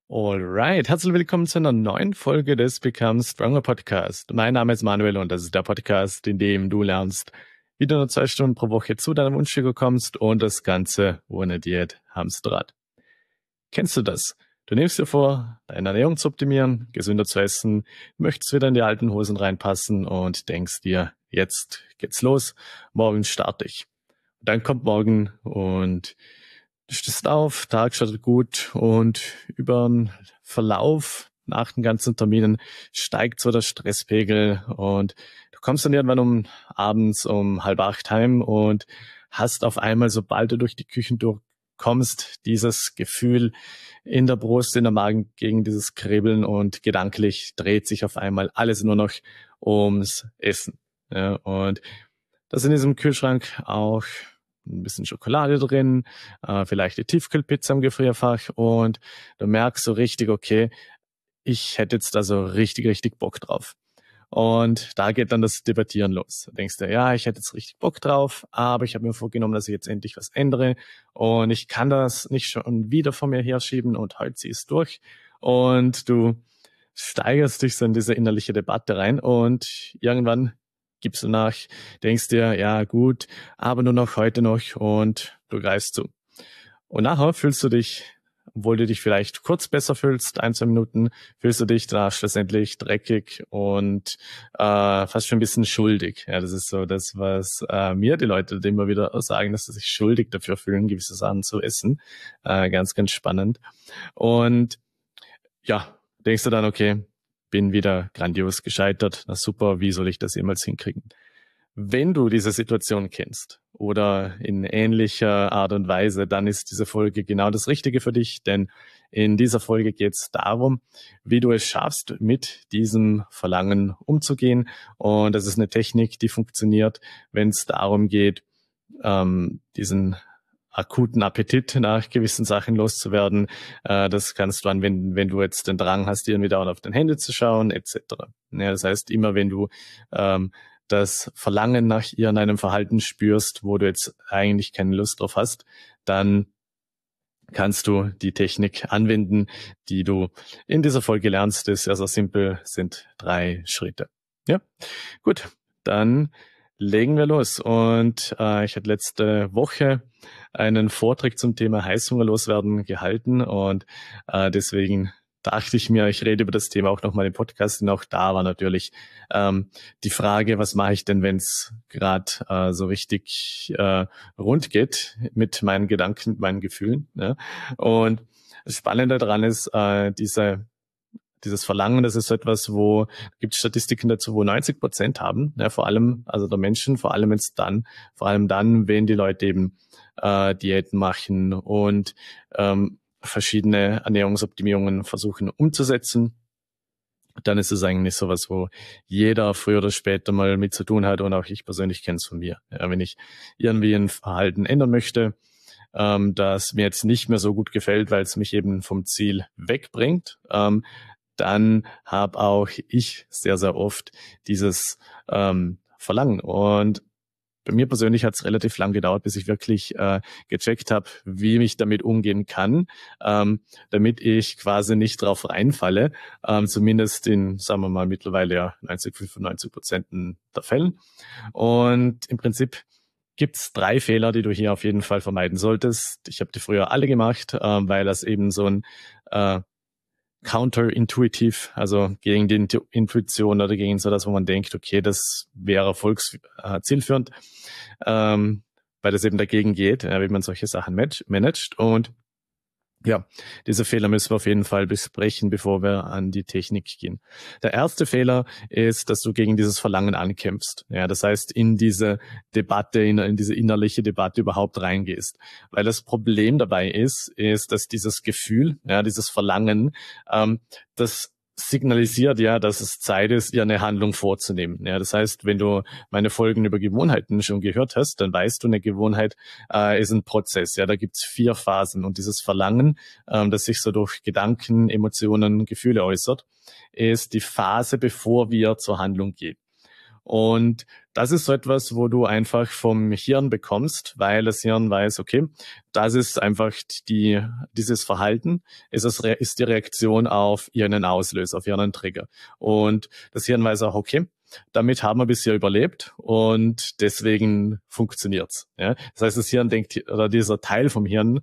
Alright, herzlich willkommen zu einer neuen Folge des Become Stronger Podcast. Mein Name ist Manuel und das ist der Podcast, in dem du lernst, wie du nur 2 Stunden pro Woche zu deinem Wunschfigur kommst und das Ganze ohne Diät, Hamsterrad. Kennst du das? Du nimmst dir vor, deine Ernährung zu optimieren, gesünder zu essen, möchtest wieder in die alten Hosen reinpassen und denkst dir, jetzt geht's los, morgen starte ich. Und dann kommt morgen und du stehst auf, Tag startet gut und über den Verlauf nach den ganzen Terminen steigt so der Stresspegel und du kommst dann irgendwann abends um 7:30 heim und hast auf einmal, sobald du durch die Küchen durchkommst, dieses Gefühl in der Brust, in der Magen gegen dieses Kribbeln und gedanklich dreht sich auf einmal alles nur noch ums Essen. Ja, und da ist in diesem Kühlschrank auch ein bisschen Schokolade drin, vielleicht die Tiefkühlpizza im Gefrierfach und du merkst so richtig, okay, ich hätte jetzt da so richtig Bock drauf. Und da geht dann das Debattieren los. Du denkst dir, ja, ich hätte jetzt richtig Bock drauf, aber ich habe mir vorgenommen, dass ich jetzt endlich was ändere und ich kann das nicht schon wieder vor mir herschieben und heute zieh es durch. Und du steigerst dich so in diese innerliche Debatte rein und irgendwann gibst du nach, denkst dir, ja gut, aber nur noch heute noch und du greifst zu. Und nachher fühlst du dich, obwohl du dich vielleicht kurz besser fühlst, 1, 2 Minuten, fühlst du dich danach schlussendlich dreckig und fast schon ein bisschen schuldig. Ja, das ist so das, was mir die Leute immer wieder sagen, dass sie sich schuldig dafür fühlen, gewisse Sachen zu essen. Ganz spannend. Und ja, denkst du dann, okay, bin wieder grandios gescheitert. Na super, wie soll ich das jemals hinkriegen? Wenn du diese Situation kennst oder in ähnlicher Art und Weise, dann ist diese Folge genau das Richtige für dich, denn in dieser Folge geht es darum, wie du es schaffst, mit diesem Verlangen umzugehen. Und das ist eine Technik, die funktioniert, wenn es darum geht, diesen akuten Appetit nach gewissen Sachen loszuwerden. Das kannst du anwenden, wenn du jetzt den Drang hast, irgendwie dauernd auf dein Handy zu schauen, etc. Ja, das heißt, immer wenn du das Verlangen nach irgendeinem Verhalten spürst, wo du jetzt eigentlich keine Lust drauf hast, dann kannst du die Technik anwenden, die du in dieser Folge lernst. Das ist sehr simpel, sind 3 Schritte. Ja, gut, dann legen wir los. Und ich hatte letzte Woche einen Vortrag zum Thema Heißhunger loswerden gehalten und deswegen dachte ich mir, ich rede über das Thema auch nochmal im Podcast. Und auch da war natürlich die Frage, was mache ich denn, wenn es gerade so richtig rund geht mit meinen Gedanken, mit meinen Gefühlen. Ja? Und das Spannende daran ist, dieses Verlangen, das ist so etwas, wo gibt es Statistiken dazu, wo 90% haben, ja, vor allem, also der Menschen, vor allem dann, wenn die Leute eben Diäten machen und verschiedene Ernährungsoptimierungen versuchen umzusetzen. Dann ist es eigentlich sowas, wo jeder früher oder später mal mit zu tun hat und auch ich persönlich kenne es von mir. Ja, wenn ich irgendwie ein Verhalten ändern möchte, das mir jetzt nicht mehr so gut gefällt, weil es mich eben vom Ziel wegbringt, dann habe auch ich sehr oft dieses Verlangen. Und bei mir persönlich hat es relativ lang gedauert, bis ich wirklich gecheckt habe, wie ich damit umgehen kann, damit ich quasi nicht drauf reinfalle, zumindest in, sagen wir mal, mittlerweile ja 95% der Fällen. Und im Prinzip gibt's 3 Fehler, die du hier auf jeden Fall vermeiden solltest. Ich habe die früher alle gemacht, weil das eben so ein counterintuitiv, also gegen die Intuition oder gegen so das, wo man denkt, okay, das wäre zielführend, weil das eben dagegen geht, wie man solche Sachen managt. Und ja, diese Fehler müssen wir auf jeden Fall besprechen, bevor wir an die Technik gehen. Der erste Fehler ist, dass du gegen dieses Verlangen ankämpfst. Ja, das heißt, in diese Debatte, in diese innerliche Debatte überhaupt reingehst. Weil das Problem dabei ist, dass dieses Gefühl, ja, dieses Verlangen, das signalisiert ja, dass es Zeit ist, ihr eine Handlung vorzunehmen. Ja, das heißt, wenn du meine Folgen über Gewohnheiten schon gehört hast, dann weißt du, eine Gewohnheit ist ein Prozess. Ja, da gibt's 4 Phasen und dieses Verlangen, das sich so durch Gedanken, Emotionen, Gefühle äußert, ist die Phase, bevor wir zur Handlung gehen. Und das ist so etwas, wo du einfach vom Hirn bekommst, weil das Hirn weiß, okay, das ist einfach dieses Verhalten, ist die Reaktion auf irgendeinen Auslöser, auf irgendeinen Trigger. Und das Hirn weiß auch, okay, damit haben wir bisher überlebt und deswegen funktioniert's. Ja? Das heißt, das Hirn denkt, oder dieser Teil vom Hirn,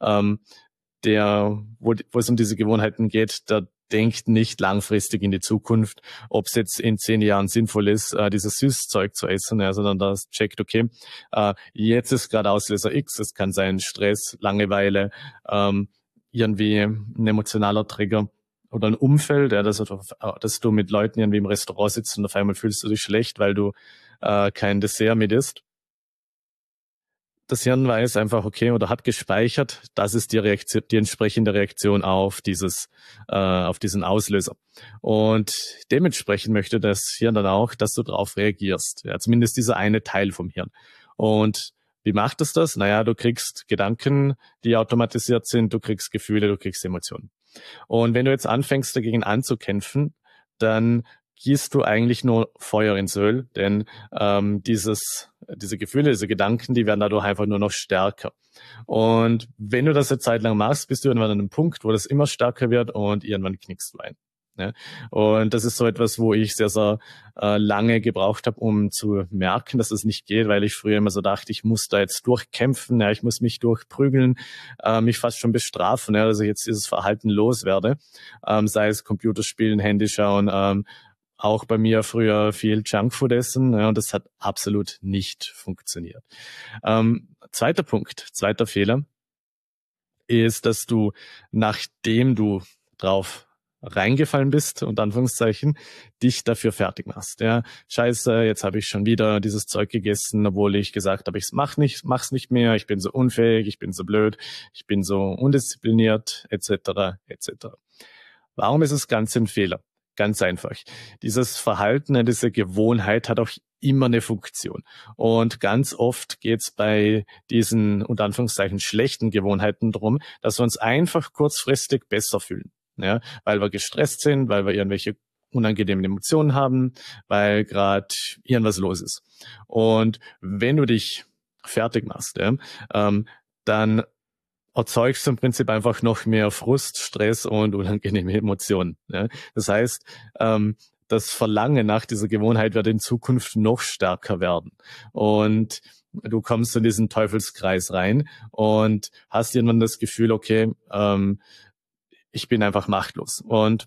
wo es um diese Gewohnheiten geht, der denkt nicht langfristig in die Zukunft, ob es jetzt in 10 Jahren sinnvoll ist, dieses Süßzeug zu essen, ja, sondern das checkt, okay, jetzt ist gerade Auslöser X, es kann sein Stress, Langeweile, irgendwie ein emotionaler Trigger oder ein Umfeld, ja, dass du mit Leuten irgendwie im Restaurant sitzt und auf einmal fühlst du dich schlecht, weil du kein Dessert mit isst. Das Hirn weiß einfach, okay, oder hat gespeichert, das ist die Reaktion, die entsprechende Reaktion auf auf diesen Auslöser. Und dementsprechend möchte das Hirn dann auch, dass du darauf reagierst. Ja, zumindest dieser eine Teil vom Hirn. Und wie macht es das? Naja, du kriegst Gedanken, die automatisiert sind, du kriegst Gefühle, du kriegst Emotionen. Und wenn du jetzt anfängst, dagegen anzukämpfen, dann gießt du eigentlich nur Feuer ins Öl, denn diese Gefühle, diese Gedanken, die werden dadurch einfach nur noch stärker. Und wenn du das eine Zeit lang machst, bist du irgendwann an einem Punkt, wo das immer stärker wird und irgendwann knickst du ein. Ja? Und das ist so etwas, wo ich sehr, sehr lange gebraucht habe, um zu merken, dass es nicht geht, weil ich früher immer so dachte, ich muss da jetzt durchkämpfen, ja, ich muss mich durchprügeln, mich fast schon bestrafen, ja, dass ich jetzt dieses Verhalten loswerde, sei es Computerspielen, Handy schauen, auch bei mir früher viel Junkfood essen, ja, und das hat absolut nicht funktioniert. Zweiter Fehler ist, dass du, nachdem du drauf reingefallen bist, unter Anführungszeichen, dich dafür fertig machst. Ja, scheiße, jetzt habe ich schon wieder dieses Zeug gegessen, obwohl ich gesagt habe, mach's nicht mehr, ich bin so unfähig, ich bin so blöd, ich bin so undiszipliniert, etc., etc. Warum ist das Ganze ein Fehler? Ganz einfach. Dieses Verhalten, diese Gewohnheit hat auch immer eine Funktion. Und ganz oft geht es bei diesen, unter Anführungszeichen, schlechten Gewohnheiten darum, dass wir uns einfach kurzfristig besser fühlen. Ja, weil wir gestresst sind, weil wir irgendwelche unangenehmen Emotionen haben, weil gerade irgendwas los ist. Und wenn du dich fertig machst, ja, dann erzeugst du im Prinzip einfach noch mehr Frust, Stress und unangenehme Emotionen. Ja? Das heißt, das Verlangen nach dieser Gewohnheit wird in Zukunft noch stärker werden. Und du kommst in diesen Teufelskreis rein und hast irgendwann das Gefühl, okay, ich bin einfach machtlos. Und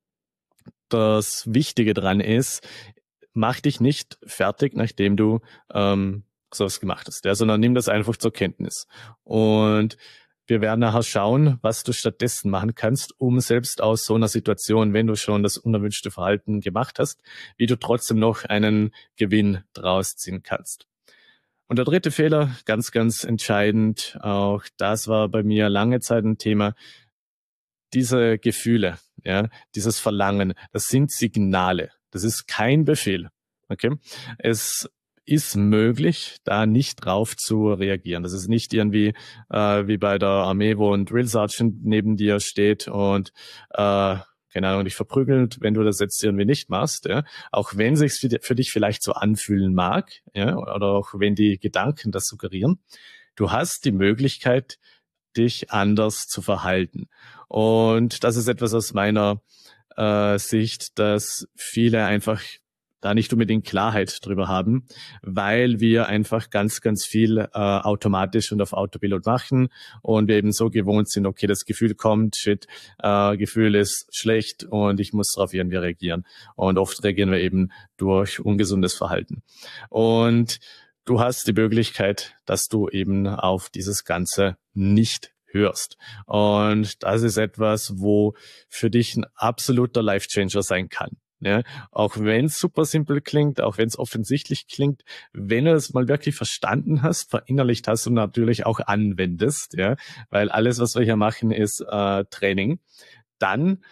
das Wichtige dran ist, mach dich nicht fertig, nachdem du sowas gemacht hast, ja, sondern nimm das einfach zur Kenntnis. Und wir werden nachher schauen, was du stattdessen machen kannst, um selbst aus so einer Situation, wenn du schon das unerwünschte Verhalten gemacht hast, wie du trotzdem noch einen Gewinn draus ziehen kannst. Und der dritte Fehler, ganz, ganz entscheidend, auch das war bei mir lange Zeit ein Thema, diese Gefühle, ja, dieses Verlangen, das sind Signale. Das ist kein Befehl. Okay? Es ist möglich, da nicht drauf zu reagieren. Das ist nicht irgendwie wie bei der Armee, wo ein Drill Sergeant neben dir steht und keine Ahnung, dich verprügelt, wenn du das jetzt irgendwie nicht machst, ja, auch wenn sich's für dich vielleicht so anfühlen mag, ja, oder auch wenn die Gedanken das suggerieren, du hast die Möglichkeit, dich anders zu verhalten. Und das ist etwas aus meiner Sicht, dass viele einfach da nicht unbedingt Klarheit drüber haben, weil wir einfach ganz, ganz viel automatisch und auf Autopilot machen und wir eben so gewohnt sind, okay, das Gefühl kommt, shit, Gefühl ist schlecht und ich muss darauf irgendwie reagieren. Und oft reagieren wir eben durch ungesundes Verhalten. Und du hast die Möglichkeit, dass du eben auf dieses Ganze nicht hörst. Und das ist etwas, wo für dich ein absoluter Life-Changer sein kann. Ja, auch wenn es super simpel klingt, auch wenn es offensichtlich klingt, wenn du es mal wirklich verstanden hast, verinnerlicht hast und natürlich auch anwendest, ja, weil alles, was wir hier machen, ist Training, dann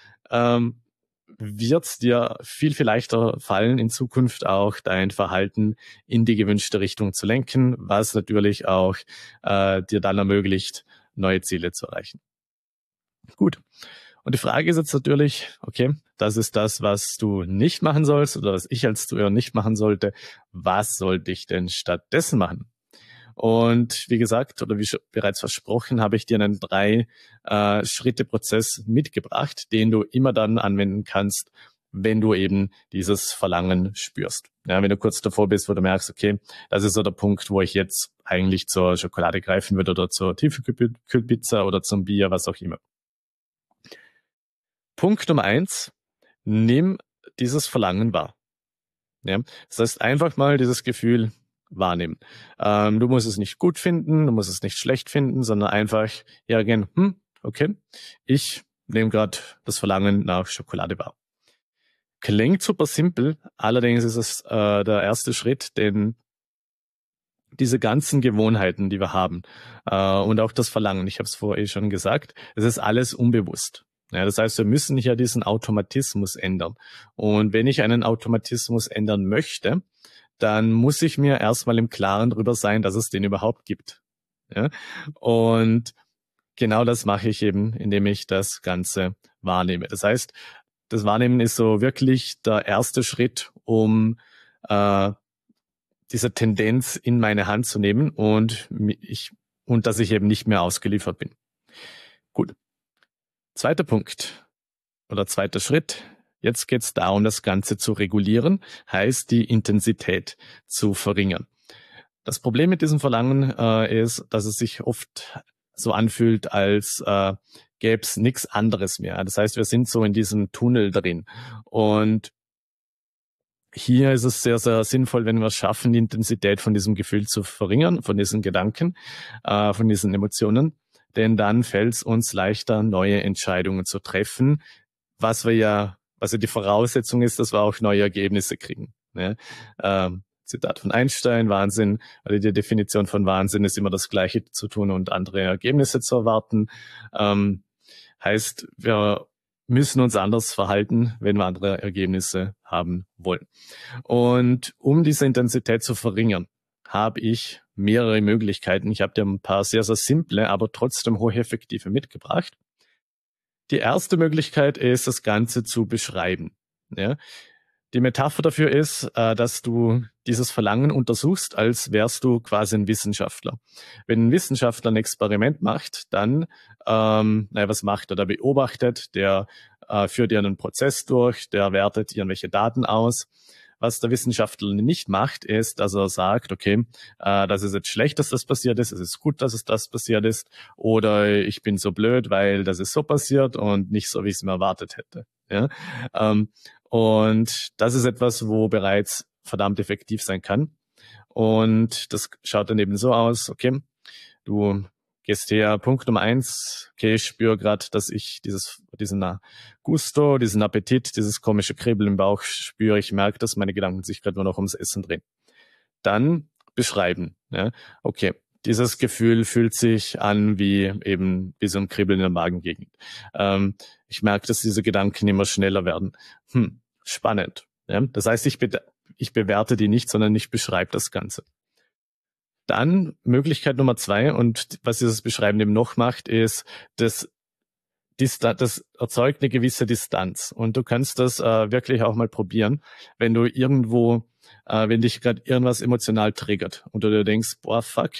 wird es dir viel, viel leichter fallen, in Zukunft auch dein Verhalten in die gewünschte Richtung zu lenken, was natürlich auch dir dann ermöglicht, neue Ziele zu erreichen. Gut. Und die Frage ist jetzt natürlich, okay, das ist das, was du nicht machen sollst oder was ich als Zuhörer nicht machen sollte. Was sollte ich denn stattdessen machen? Und wie gesagt, oder wie bereits versprochen, habe ich dir einen 3-Schritte-Prozess mitgebracht, den du immer dann anwenden kannst, wenn du eben dieses Verlangen spürst. Ja, wenn du kurz davor bist, wo du merkst, okay, das ist so der Punkt, wo ich jetzt eigentlich zur Schokolade greifen würde oder zur Tiefkühlpizza oder zum Bier, was auch immer. Punkt Nummer 1, nimm dieses Verlangen wahr. Ja, das heißt, einfach mal dieses Gefühl wahrnehmen. Du musst es nicht gut finden, du musst es nicht schlecht finden, sondern einfach hergehen, okay, ich nehme gerade das Verlangen nach Schokolade wahr. Klingt super simpel, allerdings ist es der erste Schritt, denn diese ganzen Gewohnheiten, die wir haben und auch das Verlangen, ich habe es vorher schon gesagt, es ist alles unbewusst. Ja, das heißt, wir müssen hier diesen Automatismus ändern. Und wenn ich einen Automatismus ändern möchte, dann muss ich mir erstmal im Klaren darüber sein, dass es den überhaupt gibt. Ja? Und genau das mache ich eben, indem ich das Ganze wahrnehme. Das heißt, das Wahrnehmen ist so wirklich der erste Schritt, um diese Tendenz in meine Hand zu nehmen und dass ich eben nicht mehr ausgeliefert bin. Gut. Zweiter Punkt oder zweiter Schritt. Jetzt geht es darum, das Ganze zu regulieren, heißt die Intensität zu verringern. Das Problem mit diesem Verlangen ist, dass es sich oft so anfühlt, als gäbe es nichts anderes mehr. Das heißt, wir sind so in diesem Tunnel drin. Und hier ist es sehr, sehr sinnvoll, wenn wir es schaffen, die Intensität von diesem Gefühl zu verringern, von diesen Gedanken, von diesen Emotionen. Denn dann fällt es uns leichter, neue Entscheidungen zu treffen, was ja die Voraussetzung ist, dass wir auch neue Ergebnisse kriegen. Ne? Zitat von Einstein, Wahnsinn, oder die Definition von Wahnsinn ist immer das Gleiche zu tun und andere Ergebnisse zu erwarten. Heißt, wir müssen uns anders verhalten, wenn wir andere Ergebnisse haben wollen. Und um diese Intensität zu verringern, habe ich mehrere Möglichkeiten. Ich habe dir ein paar sehr, sehr simple, aber trotzdem hocheffektive mitgebracht. Die erste Möglichkeit ist, das Ganze zu beschreiben. Ja? Die Metapher dafür ist, dass du dieses Verlangen untersuchst, als wärst du quasi ein Wissenschaftler. Wenn ein Wissenschaftler ein Experiment macht, dann, was macht er? Der beobachtet, der führt einen Prozess durch, der wertet irgendwelche Daten aus. Was der Wissenschaftler nicht macht, ist, dass er sagt, okay, das ist jetzt schlecht, dass das passiert ist, es ist gut, dass es das passiert ist, oder ich bin so blöd, weil das ist so passiert und nicht so, wie ich es mir erwartet hätte. Ja? Und das ist etwas, wo bereits verdammt effektiv sein kann. Und das schaut dann eben so aus, okay, du gehst her, Punkt Nummer 1, okay, ich spüre gerade, dass ich diesen Gusto, diesen Appetit, dieses komische Kribbeln im Bauch spüre. Ich merke, dass meine Gedanken sich gerade nur noch ums Essen drehen. Dann beschreiben. Ja? Okay, dieses Gefühl fühlt sich an wie so ein Kribbeln in der Magengegend. Ich merke, dass diese Gedanken immer schneller werden. Spannend. Ja? Das heißt, ich bewerte die nicht, sondern ich beschreibe das Ganze. Dann Möglichkeit Nummer 2, und was dieses Beschreiben eben noch macht, ist, das erzeugt eine gewisse Distanz. Und du kannst das wirklich auch mal probieren, wenn du irgendwo, wenn dich gerade irgendwas emotional triggert und du dir denkst, boah, fuck,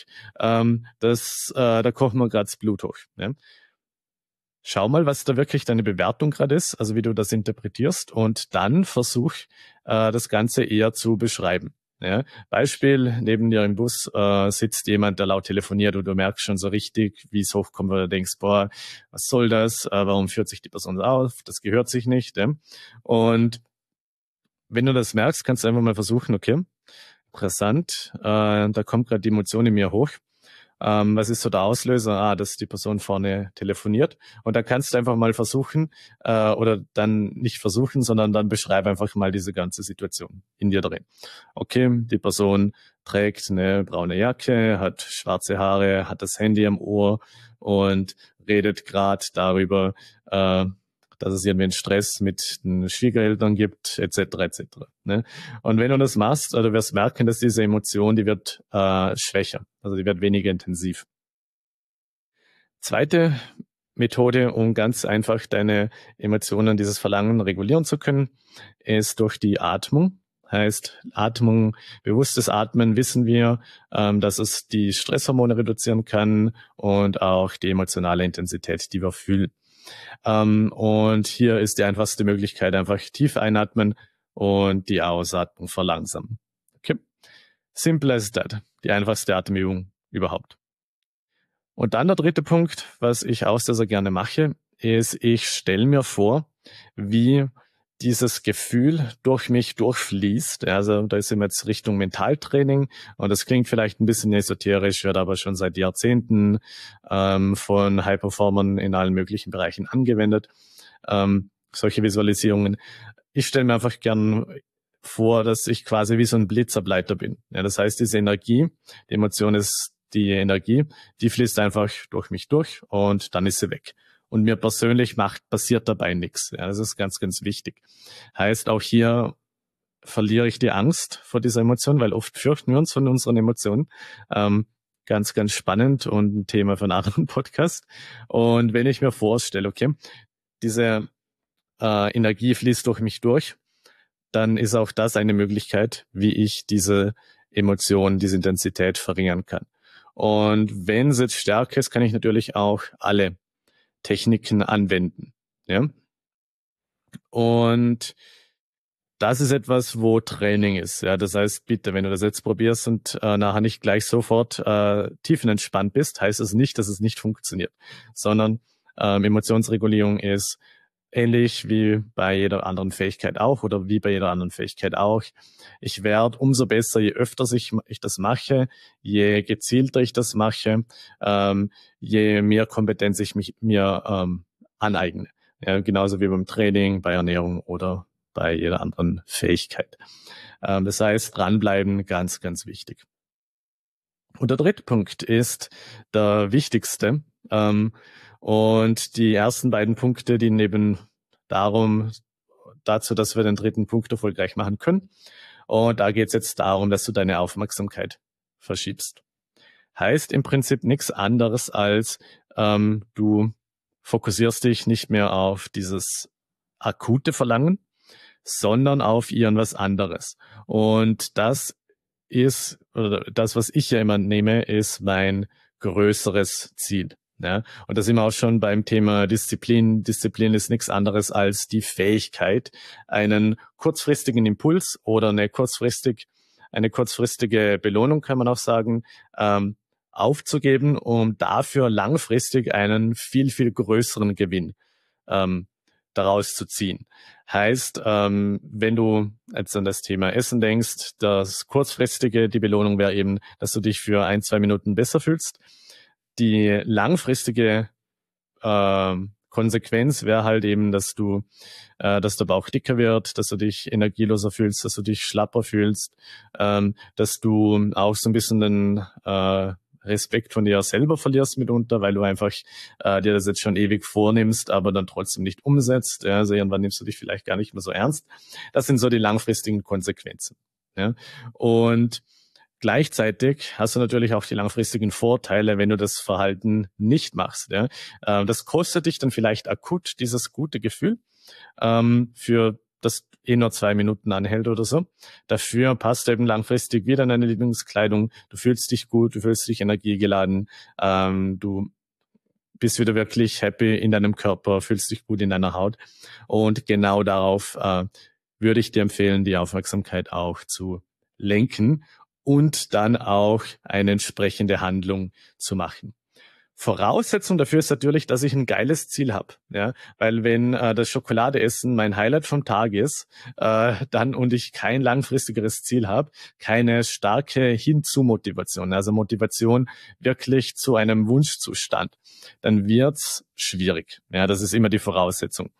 da kocht mir gerade das Blut hoch. Ja? Schau mal, was da wirklich deine Bewertung gerade ist, also wie du das interpretierst, und dann versuch das Ganze eher zu beschreiben. Ja, Beispiel, neben dir im Bus sitzt jemand, der laut telefoniert und du merkst schon so richtig, wie es hochkommt, weil du denkst, boah, was soll das? Warum führt sich die Person auf? Das gehört sich nicht. Ja? Und wenn du das merkst, kannst du einfach mal versuchen, okay, interessant, da kommt gerade die Emotion in mir hoch. Was ist so der Auslöser? Dass die Person vorne telefoniert. Und da kannst du einfach mal versuchen, oder dann nicht versuchen, sondern dann beschreib einfach mal diese ganze Situation in dir drin. Okay, die Person trägt eine braune Jacke, hat schwarze Haare, hat das Handy am Ohr und redet gerade darüber, dass es irgendwie einen Stress mit den Schwiegereltern gibt, etc. etc. Ne? Und wenn du das machst, du wirst merken, dass diese Emotion, die wird schwächer, also die wird weniger intensiv. Zweite Methode, um ganz einfach deine Emotionen, dieses Verlangen regulieren zu können, ist durch die Atmung. Heißt, Atmung, bewusstes Atmen wissen wir, dass es die Stresshormone reduzieren kann und auch die emotionale Intensität, die wir fühlen. Und hier ist die einfachste Möglichkeit, einfach tief einatmen und die Ausatmung verlangsamen. Okay? Simple as that. Die einfachste Atemübung überhaupt. Und dann der dritte Punkt, was ich auch sehr, sehr gerne mache, ist, ich stelle mir vor, wie dieses Gefühl durch mich durchfließt. Also da sind wir jetzt Richtung Mentaltraining und das klingt vielleicht ein bisschen esoterisch, wird aber schon seit Jahrzehnten von High-Performern in allen möglichen Bereichen angewendet. Solche Visualisierungen. Ich stelle mir einfach gern vor, dass ich quasi wie so ein Blitzableiter bin. Ja, das heißt, diese Energie, die Emotion ist die Energie, die fließt einfach durch mich durch und dann ist sie weg. Und mir persönlich passiert dabei nichts. Ja, das ist ganz, ganz wichtig. Heißt, auch hier verliere ich die Angst vor dieser Emotion, weil oft fürchten wir uns von unseren Emotionen. Ganz, ganz spannend und ein Thema für einen anderen Podcast. Und wenn ich mir vorstelle, okay, diese Energie fließt durch mich durch, dann ist auch das eine Möglichkeit, wie ich diese Emotion, diese Intensität verringern kann. Und wenn es jetzt stärker ist, kann ich natürlich auch alle Techniken anwenden. Ja? Und das ist etwas, wo Training ist. Ja, das heißt, bitte, wenn du das jetzt probierst und nachher nicht gleich sofort tiefenentspannt bist, heißt es nicht, dass es nicht funktioniert, sondern Emotionsregulierung ist ähnlich wie bei jeder anderen Fähigkeit auch oder wie bei jeder anderen Fähigkeit auch. Ich werde umso besser, je öfter ich das mache, je gezielter ich das mache, je mehr Kompetenz ich mir aneigne. Ja, genauso wie beim Training, bei Ernährung oder bei jeder anderen Fähigkeit. Das heißt, dranbleiben, ganz, ganz wichtig. Und der dritte Punkt ist der wichtigste. Und die ersten beiden Punkte, die neben dazu, dass wir den dritten Punkt erfolgreich machen können. Und da geht es jetzt darum, dass du deine Aufmerksamkeit verschiebst. Heißt im Prinzip nichts anderes als du fokussierst dich nicht mehr auf dieses akute Verlangen, sondern auf irgendwas anderes. Und das ist, oder das, was ich ja immer nehme, ist mein größeres Ziel. Ja, und da sind wir auch schon beim Thema Disziplin. Disziplin ist nichts anderes als die Fähigkeit, einen kurzfristigen Impuls oder eine kurzfristige Belohnung, kann man auch sagen, aufzugeben, um dafür langfristig einen viel, viel größeren Gewinn daraus zu ziehen. Heißt, wenn du jetzt an das Thema Essen denkst, das kurzfristige, die Belohnung wäre eben, dass du dich für 1-2 Minuten besser fühlst. Die langfristige Konsequenz wäre halt eben, dass der Bauch dicker wird, dass du dich energieloser fühlst, dass du dich schlapper fühlst, dass du auch so ein bisschen den Respekt von dir selber verlierst mitunter, weil du einfach dir das jetzt schon ewig vornimmst, aber dann trotzdem nicht umsetzt. Ja, also irgendwann nimmst du dich vielleicht gar nicht mehr so ernst. Das sind so die langfristigen Konsequenzen. Ja? Und gleichzeitig hast du natürlich auch die langfristigen Vorteile, wenn du das Verhalten nicht machst. Ja? Das kostet dich dann vielleicht akut dieses gute Gefühl, für das nur 2 Minuten anhält oder so. Dafür passt eben langfristig wieder in deine Lieblingskleidung. Du fühlst dich gut, du fühlst dich energiegeladen, du bist wieder wirklich happy in deinem Körper, fühlst dich gut in deiner Haut. Und genau darauf würde ich dir empfehlen, die Aufmerksamkeit auch zu lenken und dann auch eine entsprechende Handlung zu machen. Voraussetzung dafür ist natürlich, dass ich ein geiles Ziel habe, ja, weil wenn das Schokoladeessen mein Highlight vom Tag ist, dann und ich kein langfristigeres Ziel habe, keine starke Hinzu-Motivation, also Motivation wirklich zu einem Wunschzustand, dann wird's schwierig. Ja, das ist immer die Voraussetzung.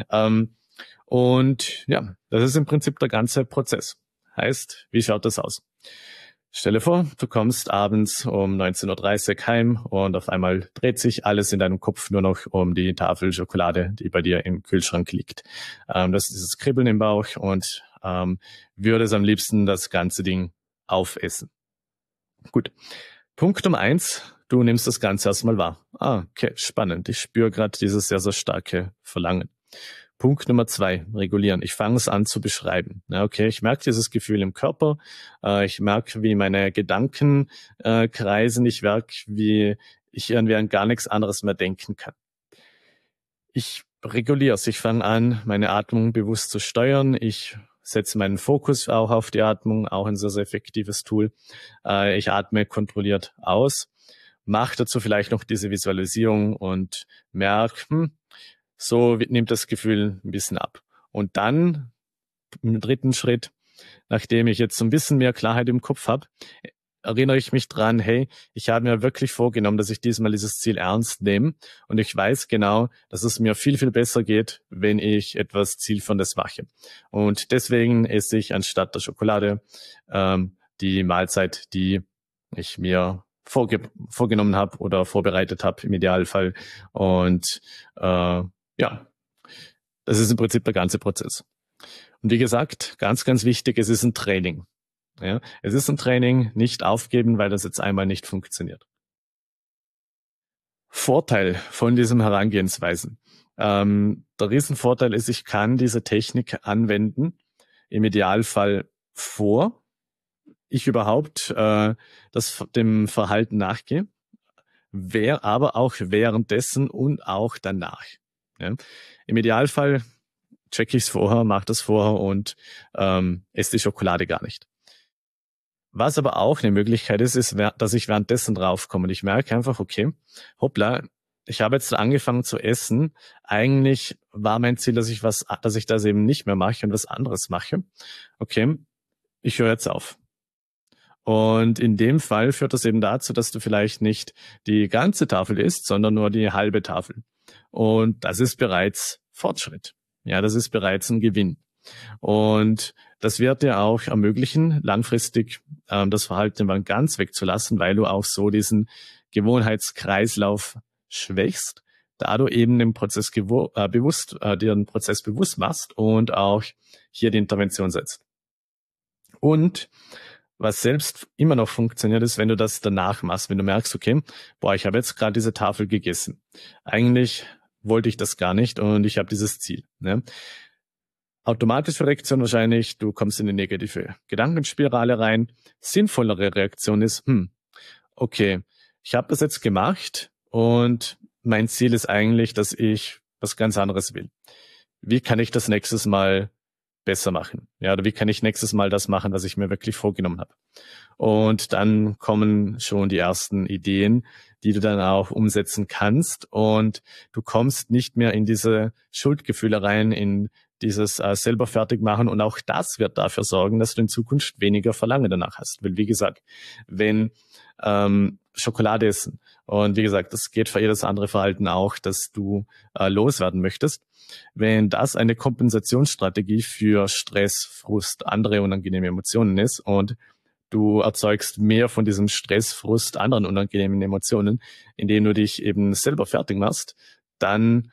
Und ja, das ist im Prinzip der ganze Prozess. Heißt, wie schaut das aus? Stelle vor, du kommst abends um 19:30 Uhr heim und auf einmal dreht sich alles in deinem Kopf nur noch um die Tafel Schokolade, die bei dir im Kühlschrank liegt. Das ist dieses Kribbeln im Bauch und würdest am liebsten das ganze Ding aufessen. Gut. Punkt Nummer 1, Du nimmst das Ganze erstmal wahr. Okay, spannend. Ich spüre gerade dieses sehr, sehr starke Verlangen. Punkt Nummer 2, regulieren. Ich fange es an zu beschreiben. Ja, okay, ich merke dieses Gefühl im Körper. Ich merke, wie meine Gedanken kreisen. Ich merke, wie ich irgendwie an gar nichts anderes mehr denken kann. Ich reguliere es. Ich fange an, meine Atmung bewusst zu steuern. Ich setze meinen Fokus auch auf die Atmung, auch ein sehr, sehr effektives Tool. Ich atme kontrolliert aus, mache dazu vielleicht noch diese Visualisierung und merke, so nimmt das Gefühl ein bisschen ab. Und dann im dritten Schritt, nachdem ich jetzt so ein bisschen mehr Klarheit im Kopf habe, erinnere ich mich dran, hey, ich habe mir wirklich vorgenommen, dass ich diesmal dieses Ziel ernst nehme. Und ich weiß genau, dass es mir viel, viel besser geht, wenn ich etwas zielführendes mache. Und deswegen esse ich anstatt der Schokolade die Mahlzeit, die ich mir vorgenommen habe oder vorbereitet habe im Idealfall. Und ja, das ist im Prinzip der ganze Prozess. Und wie gesagt, ganz, ganz wichtig, es ist ein Training. Ja, es ist ein Training, nicht aufgeben, weil das jetzt einmal nicht funktioniert. Vorteil von diesem Herangehensweisen. Der Riesenvorteil ist, ich kann diese Technik anwenden, im Idealfall vor ich überhaupt dem Verhalten nachgehe, aber auch währenddessen und auch danach. Ja. Im Idealfall checke ich es vorher, mache das vorher und esse die Schokolade gar nicht. Was aber auch eine Möglichkeit ist, dass ich währenddessen draufkomme und ich merke einfach, okay, hoppla, ich habe jetzt angefangen zu essen. Eigentlich war mein Ziel, dass ich das eben nicht mehr mache und was anderes mache. Okay, ich höre jetzt auf. Und in dem Fall führt das eben dazu, dass du vielleicht nicht die ganze Tafel isst, sondern nur die halbe Tafel. Und das ist bereits Fortschritt. Ja, das ist bereits ein Gewinn. Und das wird dir auch ermöglichen, langfristig das Verhalten mal ganz wegzulassen, weil du auch so diesen Gewohnheitskreislauf schwächst, da du eben den Prozess dir den Prozess bewusst machst und auch hier die Intervention setzt. Und was selbst immer noch funktioniert, ist, wenn du das danach machst, wenn du merkst, okay, ich habe jetzt gerade diese Tafel gegessen. Eigentlich wollte ich das gar nicht und ich habe dieses Ziel. Ne? Automatische Reaktion wahrscheinlich, du kommst in eine negative Gedankenspirale rein. Sinnvollere Reaktion ist, okay, ich habe das jetzt gemacht und mein Ziel ist eigentlich, dass ich was ganz anderes will. Wie kann ich das nächstes Mal besser machen? Ja, oder wie kann ich nächstes Mal das machen, was ich mir wirklich vorgenommen habe? Und dann kommen schon die ersten Ideen, die du dann auch umsetzen kannst und du kommst nicht mehr in diese Schuldgefühle rein, in dieses selber fertig machen und auch das wird dafür sorgen, dass du in Zukunft weniger Verlangen danach hast. Weil wie gesagt, wenn Schokolade essen und wie gesagt, das geht für jedes andere Verhalten auch, dass du loswerden möchtest, wenn das eine Kompensationsstrategie für Stress, Frust, andere unangenehme Emotionen ist und du erzeugst mehr von diesem Stress, Frust, anderen unangenehmen Emotionen, indem du dich eben selber fertig machst, dann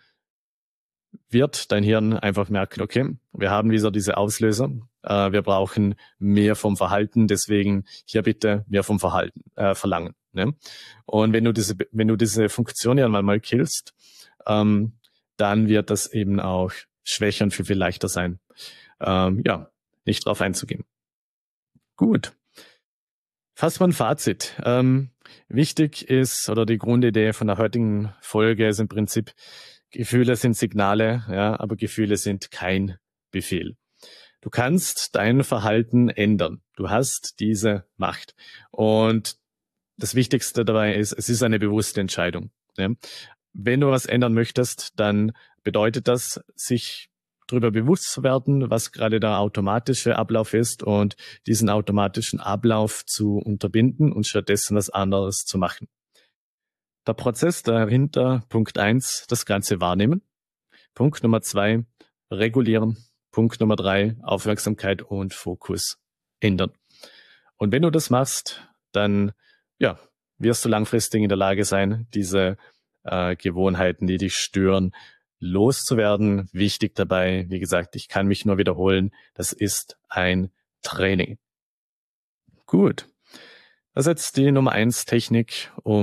wird dein Hirn einfach merken, okay, wir haben wieder diese Auslöser, wir brauchen mehr vom Verhalten, deswegen hier bitte mehr vom Verhalten verlangen. Ne? Und wenn du diese Funktion ja mal killst, dann wird das eben auch schwächer und viel, viel leichter sein, nicht drauf einzugehen. Gut. Fassen wir ein Fazit. Wichtig ist, oder die Grundidee von der heutigen Folge ist im Prinzip, Gefühle sind Signale, ja, aber Gefühle sind kein Befehl. Du kannst dein Verhalten ändern. Du hast diese Macht. Und das Wichtigste dabei ist, es ist eine bewusste Entscheidung. Ja. Wenn du was ändern möchtest, dann bedeutet das, sich darüber bewusst zu werden, was gerade der automatische Ablauf ist und diesen automatischen Ablauf zu unterbinden und stattdessen was anderes zu machen. Der Prozess dahinter, Punkt 1, das Ganze wahrnehmen. Punkt Nummer 2, regulieren. Punkt Nummer 3, Aufmerksamkeit und Fokus ändern. Und wenn du das machst, dann wirst du langfristig in der Lage sein, diese Gewohnheiten, die dich stören, loszuwerden. Wichtig dabei, wie gesagt, ich kann mich nur wiederholen, das ist ein Training. Gut. Das ist jetzt die Nummer 1 Technik, um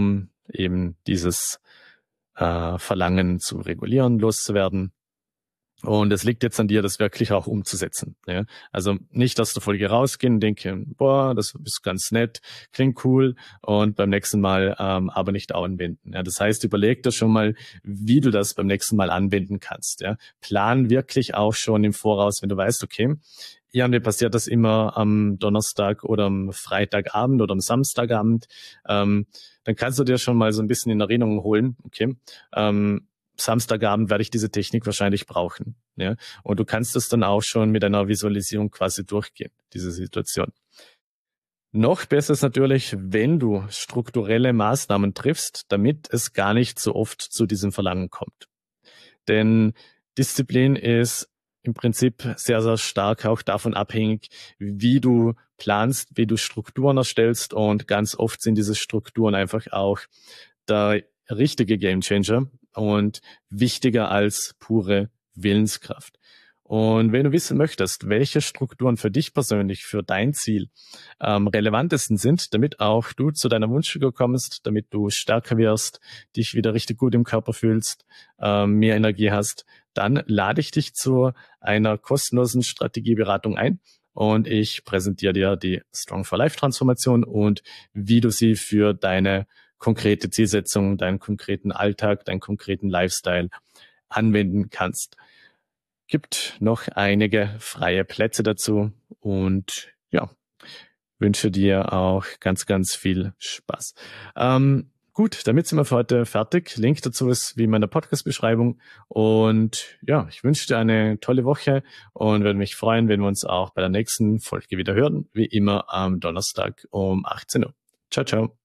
eben dieses Verlangen zu regulieren, loszuwerden. Und es liegt jetzt an dir, das wirklich auch umzusetzen. Ja? Also nicht aus der Folge rausgehen und denken, boah, das ist ganz nett, klingt cool und beim nächsten Mal aber nicht anwenden. Ja? Das heißt, überleg dir schon mal, wie du das beim nächsten Mal anwenden kannst. Ja? Plan wirklich auch schon im Voraus, wenn du weißt, okay, ja, mir passiert das immer am Donnerstag oder am Freitagabend oder am Samstagabend. Dann kannst du dir schon mal so ein bisschen in Erinnerung holen, okay, Samstagabend werde ich diese Technik wahrscheinlich brauchen. Ja? Und du kannst es dann auch schon mit einer Visualisierung quasi durchgehen, diese Situation. Noch besser ist natürlich, wenn du strukturelle Maßnahmen triffst, damit es gar nicht so oft zu diesem Verlangen kommt. Denn Disziplin ist im Prinzip sehr, sehr stark auch davon abhängig, wie du planst, wie du Strukturen erstellst. Und ganz oft sind diese Strukturen einfach auch der richtige Gamechanger und wichtiger als pure Willenskraft. Und wenn du wissen möchtest, welche Strukturen für dich persönlich, für dein Ziel relevantesten sind, damit auch du zu deiner Wunschfigur kommst, damit du stärker wirst, dich wieder richtig gut im Körper fühlst, mehr Energie hast, dann lade ich dich zu einer kostenlosen Strategieberatung ein und ich präsentiere dir die Strong for Life Transformation und wie du sie für deine konkrete Zielsetzung, deinen konkreten Alltag, deinen konkreten Lifestyle anwenden kannst. Gibt noch einige freie Plätze dazu und ja, wünsche dir auch ganz, ganz viel Spaß. Gut, damit sind wir für heute fertig. Link dazu ist wie in meiner Podcast-Beschreibung. Und ja, ich wünsche dir eine tolle Woche und würde mich freuen, wenn wir uns auch bei der nächsten Folge wieder hören. Wie immer am Donnerstag um 18 Uhr. Ciao, ciao.